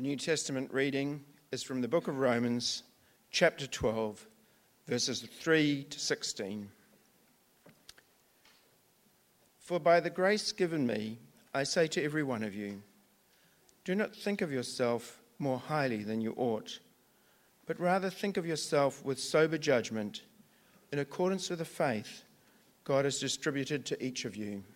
New Testament reading is from the book of Romans, chapter 12, verses 3 to 16. For by the grace given me, I say to every one of you, do not think of yourself more highly than you ought, but rather think of yourself with sober judgment, in accordance with the faith God has distributed to each of you.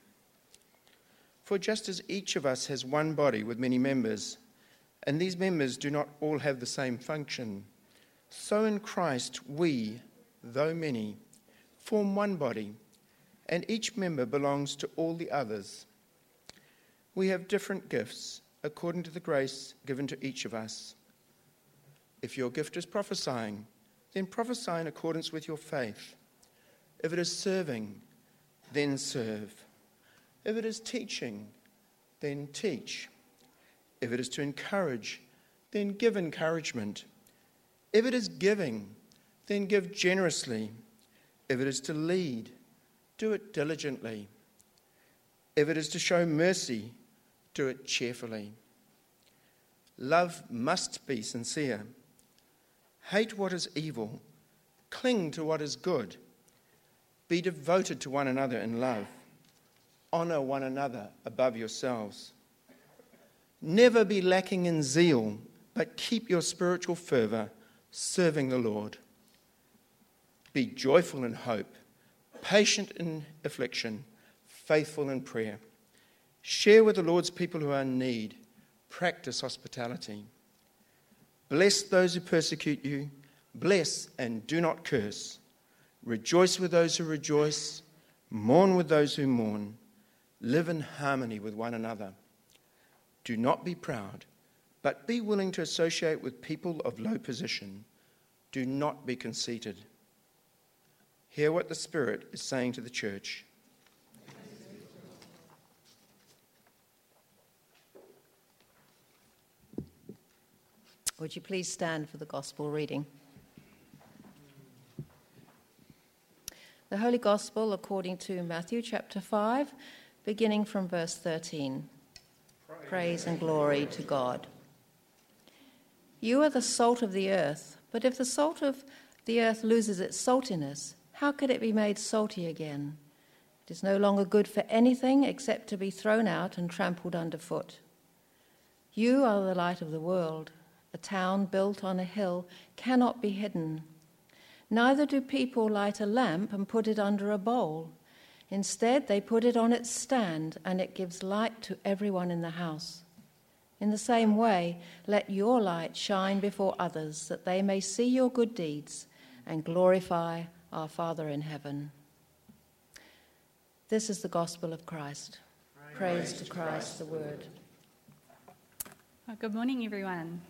For just as each of us has one body with many members, and these members do not all have the same function, so in Christ we, though many, form one body, and each member belongs to all the others. We have different gifts according to the grace given to each of us. If your gift is prophesying, then prophesy in accordance with your faith. If it is serving, then serve. If it is teaching, then teach. If it is to encourage, then give encouragement. If it is giving, then give generously. If it is to lead, do it diligently. If it is to show mercy, do it cheerfully. Love must be sincere. Hate what is evil. Cling to what is good. Be devoted to one another in love. Honor one another above yourselves. Never be lacking in zeal, but keep your spiritual fervour, serving the Lord. Be joyful in hope, patient in affliction, faithful in prayer. Share with the Lord's people who are in need. Practice hospitality. Bless those who persecute you. Bless and do not curse. Rejoice with those who rejoice. Mourn with those who mourn. Live in harmony with one another. Do not be proud, but be willing to associate with people of low position. Do not be conceited. Hear what the Spirit is saying to the church. Would you please stand for the Gospel reading? The Holy Gospel according to Matthew chapter 5, beginning from verse 13. Praise and glory to God. You are the salt of the earth, but if the salt of the earth loses its saltiness, how could it be made salty again? It is no longer good for anything except to be thrown out and trampled underfoot. You are the light of the world. A town built on a hill cannot be hidden. Neither do people light a lamp and put it under a bowl. Instead, they put it on its stand, and it gives light to everyone in the house. In the same way, let your light shine before others, that they may see your good deeds and glorify our Father in heaven. This is the gospel of Christ. Praise to Christ, the Word. Well, good morning, everyone.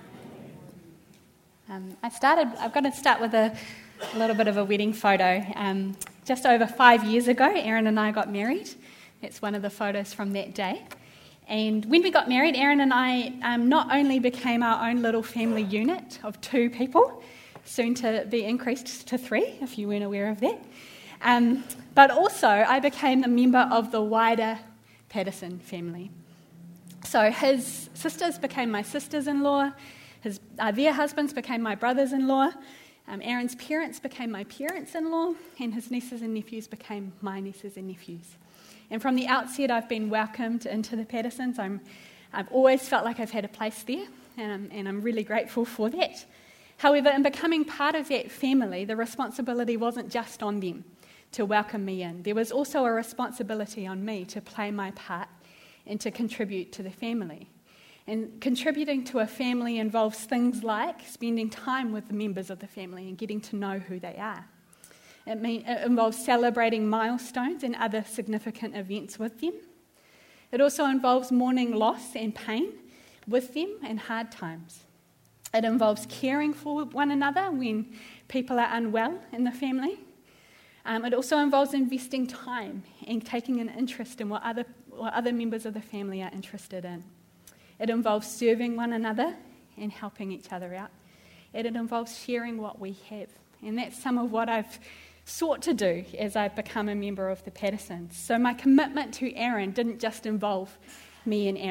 I'm going to start with a little bit of a wedding photo. Just over 5 years ago, Aaron and I got married. It's one of the photos from that day. And when we got married, Aaron and I not only became our own little family unit of 2 people, soon to be increased to 3, if you weren't aware of that, but also I became a member of the wider Patterson family. So his sisters became my sisters-in-law, their husbands became my brothers-in-law, Aaron's parents became my parents-in-law, and his nieces and nephews became my nieces and nephews. And from the outset, I've been welcomed into the Pattersons. I've always felt like I've had a place there, and I'm really grateful for that. However, in becoming part of that family, the responsibility wasn't just on them to welcome me in. There was also a responsibility on me to play my part and to contribute to the family. And contributing to a family involves things like spending time with the members of the family and getting to know who they are. It involves celebrating milestones and other significant events with them. It also involves mourning loss and pain with them and hard times. It involves caring for one another when people are unwell in the family. It also involves investing time and taking an interest in what other members of the family are interested in. It involves serving one another and helping each other out. And it involves sharing what we have. And that's some of what I've sought to do as I've become a member of the Pattersons. So my commitment to Aaron didn't just involve me and Aaron.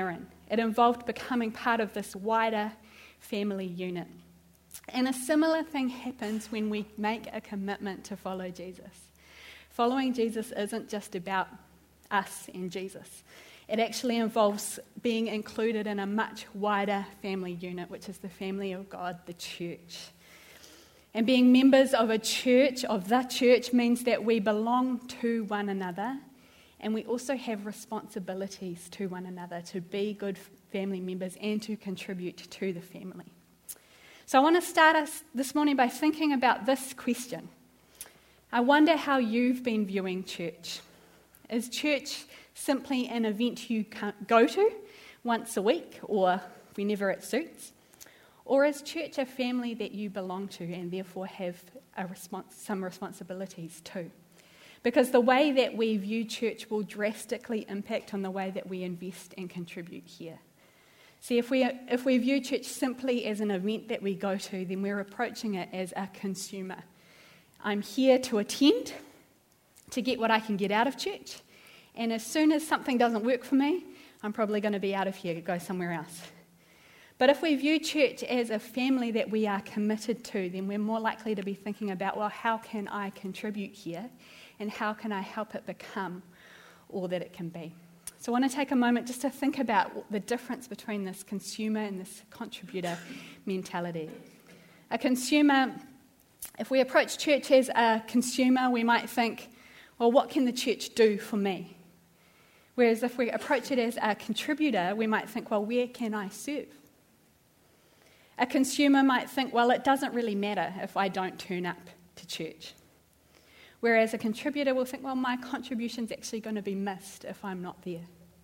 It involved becoming part of this wider family unit. And a similar thing happens when we make a commitment to follow Jesus. Following Jesus isn't just about us and Jesus. It actually involves being included in a much wider family unit, which is the family of God, the church. And being members of a church, of the church, means that we belong to one another, and we also have responsibilities to one another to be good family members and to contribute to the family. So I want to start us this morning by thinking about this question. I wonder how you've been viewing church. Is church simply an event you go to once a week or whenever it suits? Or is church a family that you belong to and therefore have some responsibilities too? Because the way that we view church will drastically impact on the way that we invest and contribute here. See, if we view church simply as an event that we go to, then we're approaching it as a consumer. I'm here to attend, to get what I can get out of church, and as soon as something doesn't work for me, I'm probably going to be out of here, go somewhere else. But if we view church as a family that we are committed to, then we're more likely to be thinking about, well, how can I contribute here, and how can I help it become all that it can be? So I want to take a moment just to think about the difference between this consumer and this contributor mentality. A consumer, if we approach church as a consumer, we might think, well, what can the church do for me? Whereas if we approach it as a contributor, we might think, well, where can I serve? A consumer might think, well, it doesn't really matter if I don't turn up to church. Whereas a contributor will think, well, my contribution's actually going to be missed if I'm not there.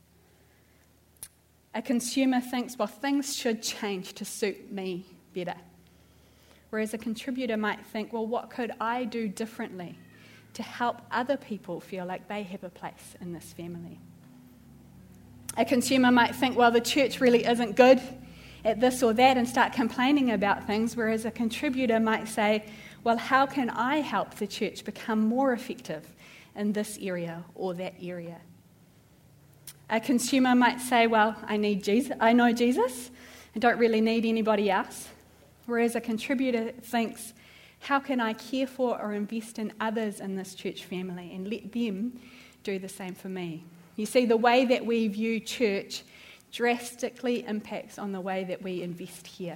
A consumer thinks, well, things should change to suit me better. Whereas a contributor might think, well, what could I do differently to help other people feel like they have a place in this family? A consumer might think, well, the church really isn't good at this or that and start complaining about things, whereas a contributor might say, well, how can I help the church become more effective in this area or that area? A consumer might say, well, I know Jesus, I don't really need anybody else. Whereas a contributor thinks, how can I care for or invest in others in this church family and let them do the same for me? You see, the way that we view church drastically impacts on the way that we invest here.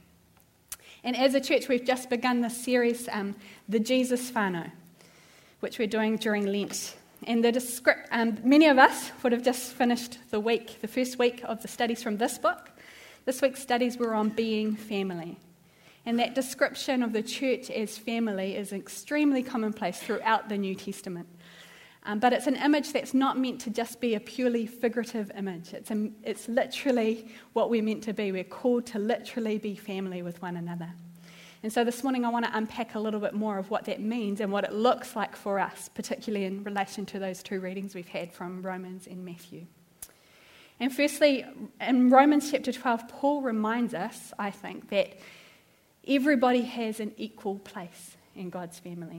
And as a church, we've just begun this series, the Jesus Whānau, which we're doing during Lent. And many of us would have just finished the first week of the studies from this book. This week's studies were on being family. And that description of the church as family is extremely commonplace throughout the New Testament. But it's an image that's not meant to just be a purely figurative image. It's literally what we're meant to be. We're called to literally be family with one another. And so this morning I want to unpack a little bit more of what that means and what it looks like for us, particularly in relation to those two readings we've had from Romans and Matthew. And firstly, in Romans chapter 12, Paul reminds us, I think, that everybody has an equal place in God's family.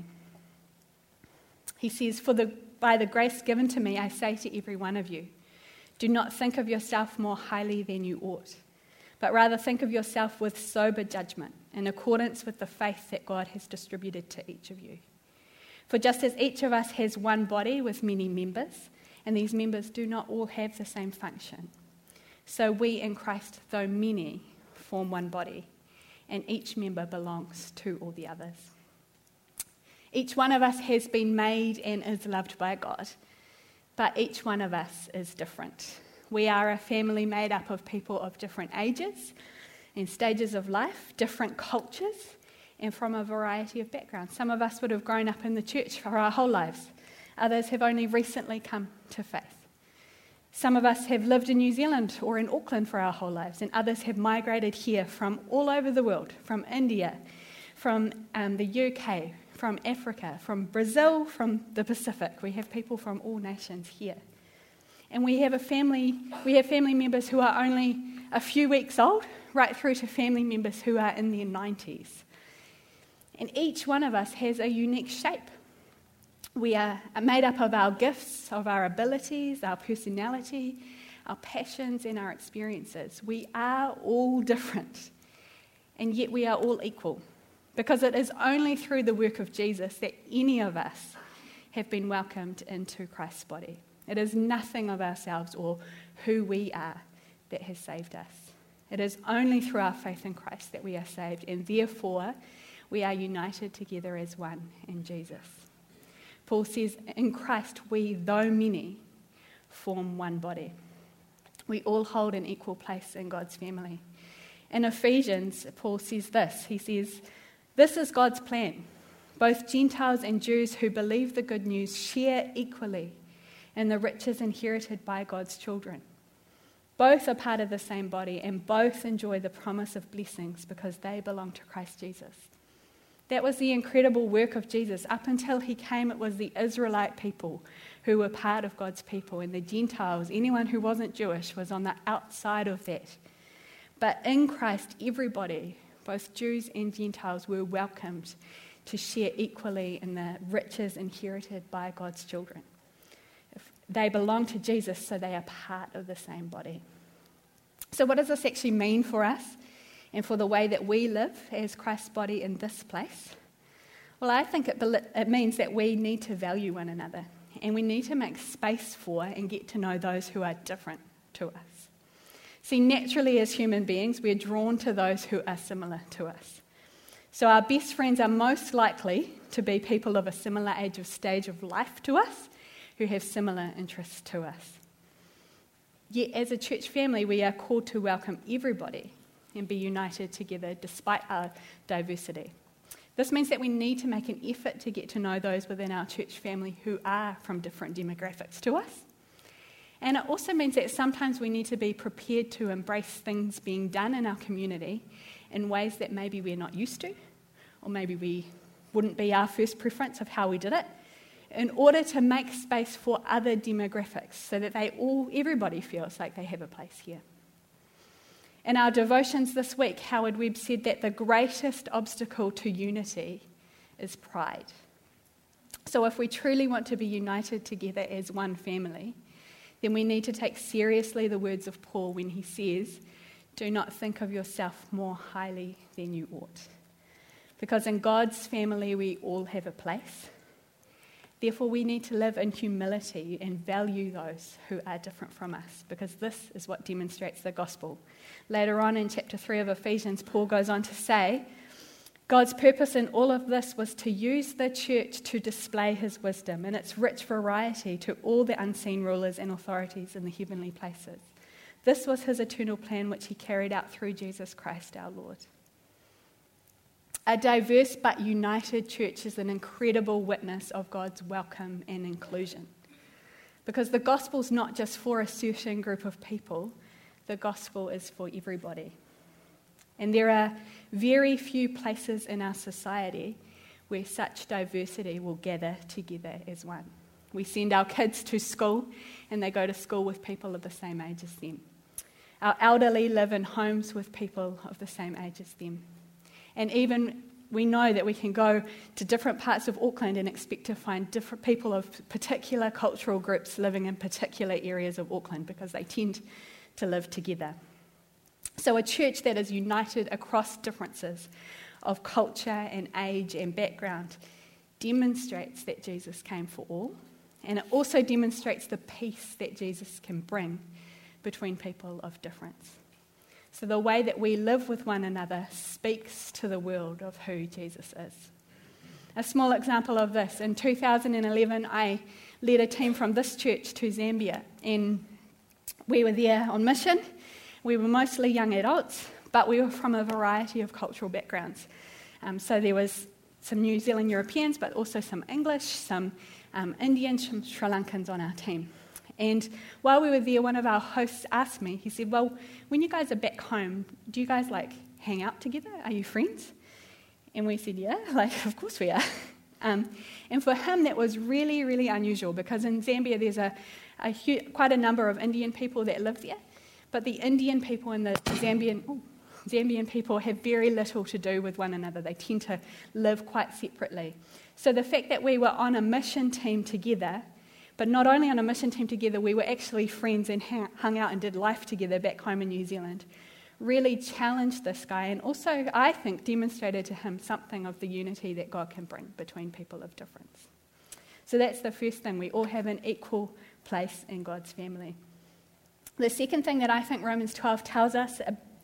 He says, by the grace given to me, I say to every one of you, do not think of yourself more highly than you ought, but rather think of yourself with sober judgment, in accordance with the faith that God has distributed to each of you. For just as each of us has one body with many members, and these members do not all have the same function, so we in Christ, though many, form one body, and each member belongs to all the others. Each one of us has been made and is loved by God, but each one of us is different. We are a family made up of people of different ages and stages of life, different cultures, and from a variety of backgrounds. Some of us would have grown up in the church for our whole lives. Others have only recently come to faith. Some of us have lived in New Zealand or in Auckland for our whole lives, and others have migrated here from all over the world, from India, from the UK, from Africa, from Brazil, from the Pacific. We have people from all nations here. And we have family members who are only a few weeks old, right through to family members who are in their 90s. And each one of us has a unique shape. We are made up of our gifts, of our abilities, our personality, our passions and our experiences. We are all different, and yet we are all equal, because it is only through the work of Jesus that any of us have been welcomed into Christ's body. It is nothing of ourselves or who we are that has saved us. It is only through our faith in Christ that we are saved, and therefore we are united together as one in Jesus. Paul says, in Christ we, though many, form one body. We all hold an equal place in God's family. In Ephesians, Paul says this. He says, this is God's plan. Both Gentiles and Jews who believe the good news share equally in the riches inherited by God's children. Both are part of the same body, and both enjoy the promise of blessings because they belong to Christ Jesus. That was the incredible work of Jesus. Up until he came, it was the Israelite people who were part of God's people, and the Gentiles, anyone who wasn't Jewish, was on the outside of that. But in Christ, everybody, both Jews and Gentiles, were welcomed to share equally in the riches inherited by God's children. They belong to Jesus, so they are part of the same body. So what does this actually mean for us and for the way that we live as Christ's body in this place? Well, I think it means that we need to value one another, and we need to make space for and get to know those who are different to us. See, naturally as human beings, we're drawn to those who are similar to us. So our best friends are most likely to be people of a similar age or stage of life to us, who have similar interests to us. Yet as a church family, we are called to welcome everybody and be united together despite our diversity. This means that we need to make an effort to get to know those within our church family who are from different demographics to us. And it also means that sometimes we need to be prepared to embrace things being done in our community in ways that maybe we're not used to, or maybe we wouldn't be our first preference of how we did it, in order to make space for other demographics so that everybody feels like they have a place here. In our devotions this week, Howard Webb said that the greatest obstacle to unity is pride. So if we truly want to be united together as one family, then we need to take seriously the words of Paul when he says, do not think of yourself more highly than you ought. Because in God's family, we all have a place. Therefore, we need to live in humility and value those who are different from us, because this is what demonstrates the gospel. Later on in chapter 3 of Ephesians, Paul goes on to say, God's purpose in all of this was to use the church to display his wisdom in its rich variety to all the unseen rulers and authorities in the heavenly places. This was his eternal plan, which he carried out through Jesus Christ our Lord. A diverse but united church is an incredible witness of God's welcome and inclusion. Because the gospel's not just for a certain group of people, the gospel is for everybody. And there are very few places in our society where such diversity will gather together as one. We send our kids to school, and they go to school with people of the same age as them. Our elderly live in homes with people of the same age as them. And even we know that we can go to different parts of Auckland and expect to find different people of particular cultural groups living in particular areas of Auckland because they tend to live together. So a church that is united across differences of culture and age and background demonstrates that Jesus came for all, and it also demonstrates the peace that Jesus can bring between people of difference. So the way that we live with one another speaks to the world of who Jesus is. A small example of this, in 2011, I led a team from this church to Zambia, and we were there on mission. We were mostly young adults, but we were from a variety of cultural backgrounds. So there was some New Zealand Europeans, but also some English, some Indians, some Sri Lankans on our team. And while we were there, one of our hosts asked me, he said, well, when you guys are back home, do you guys hang out together? Are you friends? And we said, yeah, of course we are. And for him, that was really, really unusual because in Zambia, there's quite a number of Indian people that live there. But the Indian people and the Zambian people have very little to do with one another. They tend to live quite separately. So the fact that we were on a mission team together But not only on a mission team together, we were actually friends and hung out and did life together back home in New Zealand. Really challenged this guy and also, I think, demonstrated to him something of the unity that God can bring between people of difference. So that's the first thing. We all have an equal place in God's family. The second thing that I think Romans 12 tells us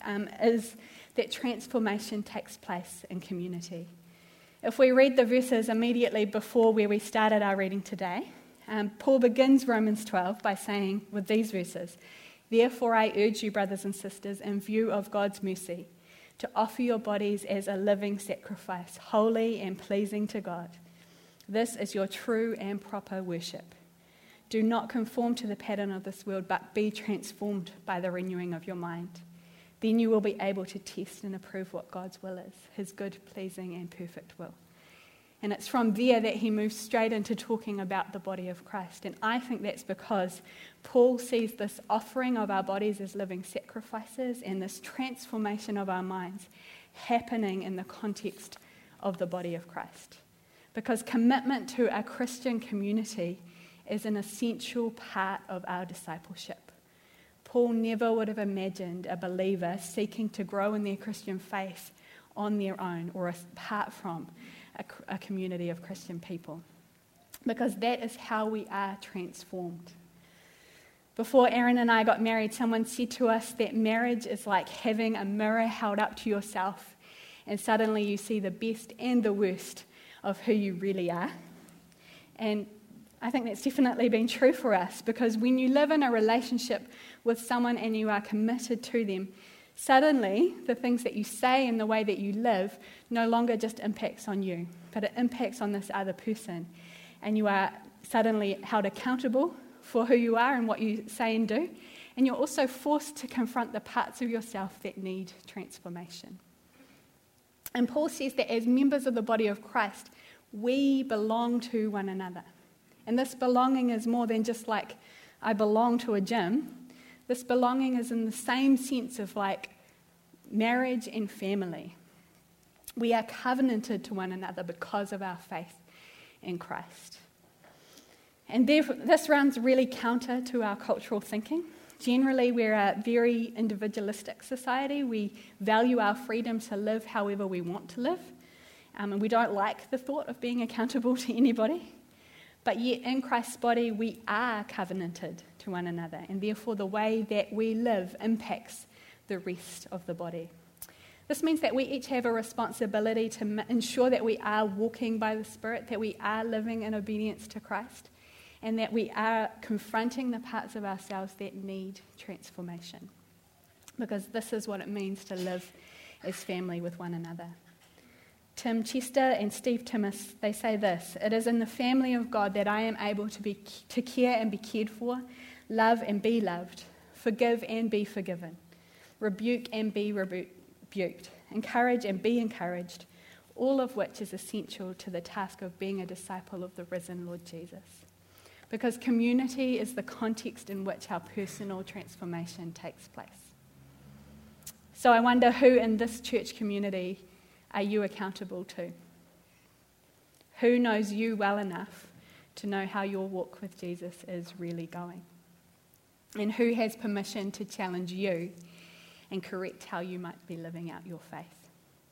is that transformation takes place in community. If we read the verses immediately before where we started our reading today, Paul begins Romans 12 by saying, with these verses, "Therefore I urge you, brothers and sisters, in view of God's mercy, to offer your bodies as a living sacrifice, holy and pleasing to God. This is your true and proper worship. Do not conform to the pattern of this world, but be transformed by the renewing of your mind. Then you will be able to test and approve what God's will is, his good, pleasing, and perfect will." And it's from there that he moves straight into talking about the body of Christ. And I think that's because Paul sees this offering of our bodies as living sacrifices and this transformation of our minds happening in the context of the body of Christ. Because commitment to a Christian community is an essential part of our discipleship. Paul never would have imagined a believer seeking to grow in their Christian faith on their own or apart from a community of Christian people, because that is how we are transformed. Before Aaron and I got married, someone said to us that marriage is like having a mirror held up to yourself, and suddenly you see the best and the worst of who you really are. And I think that's definitely been true for us, because when you live in a relationship with someone and you are committed to them, suddenly the things that you say and the way that you live no longer just impacts on you, but it impacts on this other person. And you are suddenly held accountable for who you are and what you say and do. And you're also forced to confront the parts of yourself that need transformation. And Paul says that as members of the body of Christ, we belong to one another. And this belonging is more than just like, I belong to a gym. This belonging is in the same sense of like marriage and family. We are covenanted to one another because of our faith in Christ. And therefore, this runs really counter to our cultural thinking. Generally, we're a very individualistic society. We value our freedom to live however we want to live. And we don't like the thought of being accountable to anybody. But yet in Christ's body, we are covenanted to one another, and therefore the way that we live impacts the rest of the body. This means that we each have a responsibility to ensure that we are walking by the Spirit, that we are living in obedience to Christ, and that we are confronting the parts of ourselves that need transformation. Because this is what it means to live as family with one another. Tim Chester and Steve Timmis, they say this: "It is in the family of God that I am able to care and be cared for, love and be loved, forgive and be forgiven, rebuke and be rebuked, encourage and be encouraged, all of which is essential to the task of being a disciple of the risen Lord Jesus." Because community is the context in which our personal transformation takes place. So I wonder, who in this church community are you accountable to? Who knows you well enough to know how your walk with Jesus is really going? And who has permission to challenge you and correct how you might be living out your faith?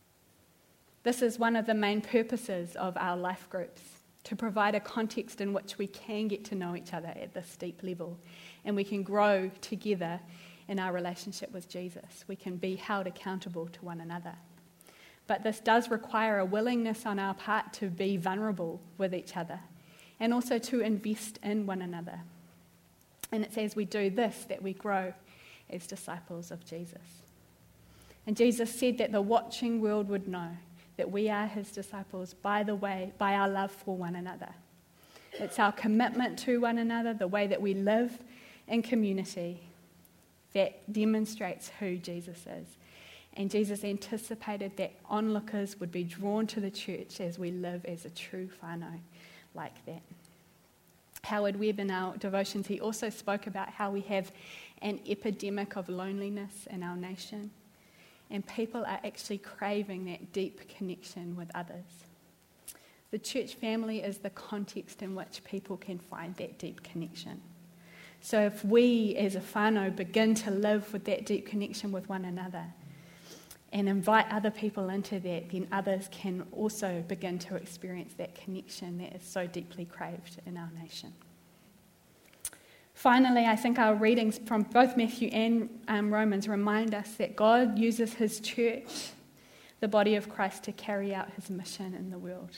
This is one of the main purposes of our life groups, to provide a context in which we can get to know each other at this deep level, and we can grow together in our relationship with Jesus. We can be held accountable to one another. But this does require a willingness on our part to be vulnerable with each other and also to invest in one another. And it's as we do this that we grow as disciples of Jesus. And Jesus said that the watching world would know that we are his disciples by our love for one another. It's our commitment to one another, the way that we live in community, that demonstrates who Jesus is. And Jesus anticipated that onlookers would be drawn to the church as we live as a true whānau like that. Howard Webb, in our devotions, he also spoke about how we have an epidemic of loneliness in our nation, and people are actually craving that deep connection with others. The church family is the context in which people can find that deep connection. So if we as a whānau begin to live with that deep connection with one another and invite other people into that, then others can also begin to experience that connection that is so deeply craved in our nation. Finally, I think our readings from both Matthew and Romans remind us that God uses his church, the body of Christ, to carry out his mission in the world.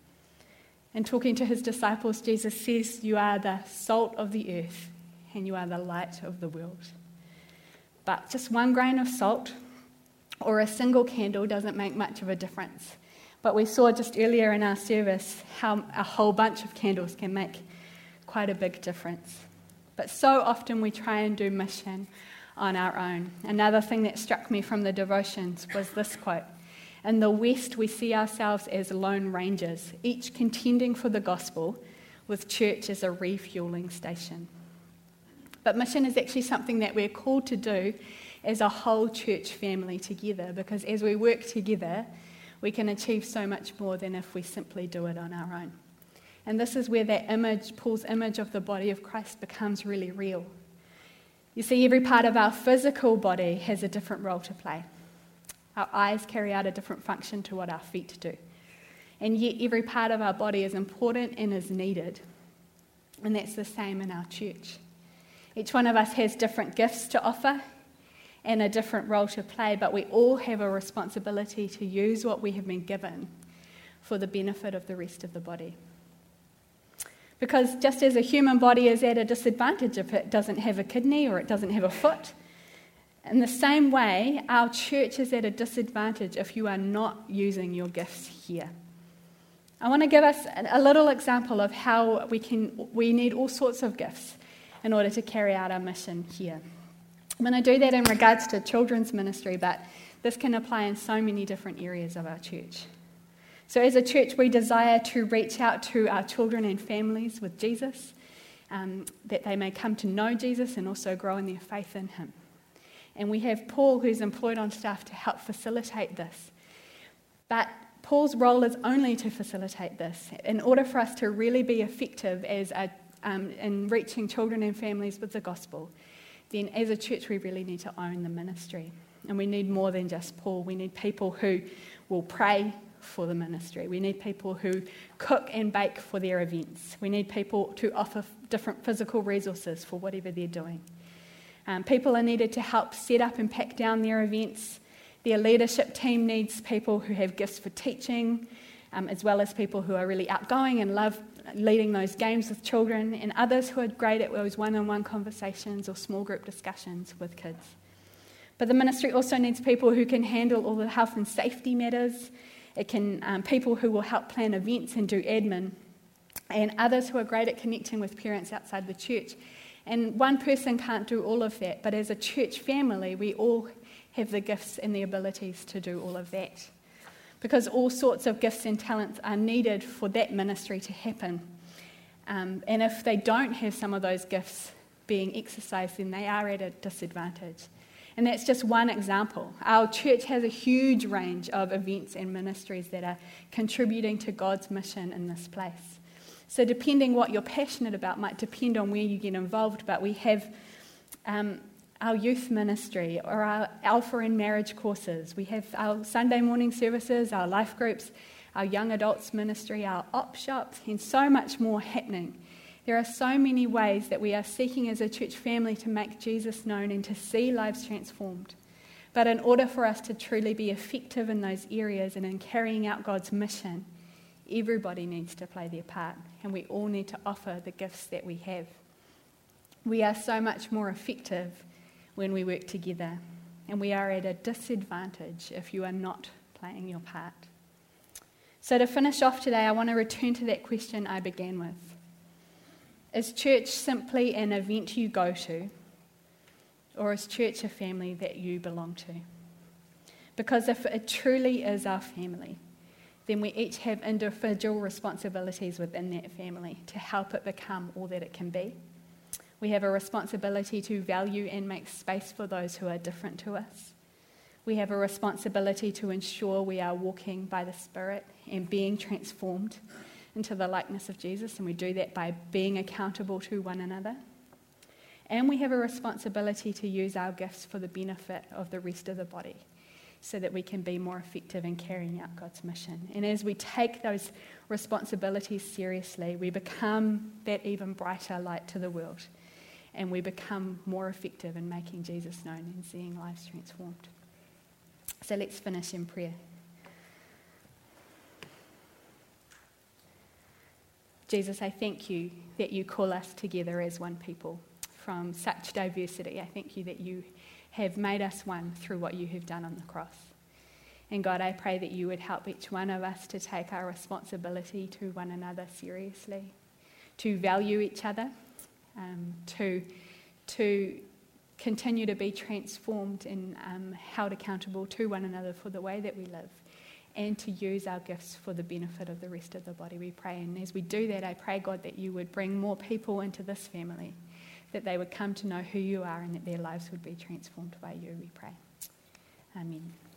In talking to his disciples, Jesus says, "You are the salt of the earth, and you are the light of the world." But just one grain of salt or a single candle doesn't make much of a difference. But we saw just earlier in our service how a whole bunch of candles can make quite a big difference. But so often we try and do mission on our own. Another thing that struck me from the devotions was this quote: "In the West, we see ourselves as lone rangers, each contending for the gospel, with church as a refueling station." But mission is actually something that we're called to do as a whole church family together, because as we work together, we can achieve so much more than if we simply do it on our own. And this is where that image, Paul's image of the body of Christ, becomes really real. You see, every part of our physical body has a different role to play. Our eyes carry out a different function to what our feet do. And yet every part of our body is important and is needed. And that's the same in our church. Each one of us has different gifts to offer and a different role to play, but we all have a responsibility to use what we have been given for the benefit of the rest of the body. Because just as a human body is at a disadvantage if it doesn't have a kidney or it doesn't have a foot, in the same way, our church is at a disadvantage if you are not using your gifts here. I want to give us a little example of how we need all sorts of gifts in order to carry out our mission here. I'm going to do that in regards to children's ministry, but this can apply in so many different areas of our church. So as a church, we desire to reach out to our children and families with Jesus, that they may come to know Jesus and also grow in their faith in him. And we have Paul, who's employed on staff to help facilitate this. But Paul's role is only to facilitate this. In order for us to really be effective in reaching children and families with the gospel, then as a church we really need to own the ministry. And we need more than just Paul. We need people who will pray for the ministry. We need people who cook and bake for their events. We need people to offer different physical resources for whatever they're doing. People are needed to help set up and pack down their events. Their leadership team needs people who have gifts for teaching, as well as people who are really outgoing and love leading those games with children, and others who are great at those one-on-one conversations or small group discussions with kids. But the ministry also needs people who can handle all the health and safety matters. It can people who will help plan events and do admin, and others who are great at connecting with parents outside the church. And one person can't do all of that, but as a church family, we all have the gifts and the abilities to do all of that. Because all sorts of gifts and talents are needed for that ministry to happen. And if they don't have some of those gifts being exercised, then they are at a disadvantage. And that's just one example. Our church has a huge range of events and ministries that are contributing to God's mission in this place. So depending what you're passionate about might depend on where you get involved, but we have our youth ministry or our Alpha and marriage courses. We have our Sunday morning services, our life groups, our young adults ministry, our op shops, and so much more happening. There are so many ways that we are seeking as a church family to make Jesus known and to see lives transformed. But in order for us to truly be effective in those areas and in carrying out God's mission, everybody needs to play their part, and we all need to offer the gifts that we have. We are so much more effective when we work together, and we are at a disadvantage if you are not playing your part. So to finish off today, I want to return to that question I began with. Is church simply an event you go to, or is church a family that you belong to? Because if it truly is our family, then we each have individual responsibilities within that family to help it become all that it can be. We have a responsibility to value and make space for those who are different to us. We have a responsibility to ensure we are walking by the Spirit and being transformed into the likeness of Jesus, and we do that by being accountable to one another. And we have a responsibility to use our gifts for the benefit of the rest of the body, so that we can be more effective in carrying out God's mission. And as we take those responsibilities seriously, we become that even brighter light to the world, and we become more effective in making Jesus known and seeing lives transformed. So let's finish in prayer. Jesus, I thank you that you call us together as one people from such diversity. I thank you that you have made us one through what you have done on the cross. And God, I pray that you would help each one of us to take our responsibility to one another seriously, to value each other, to continue to be transformed and held accountable to one another for the way that we live, and to use our gifts for the benefit of the rest of the body, we pray. And as we do that, I pray, God, that you would bring more people into this family, that they would come to know who you are and that their lives would be transformed by you, we pray. Amen.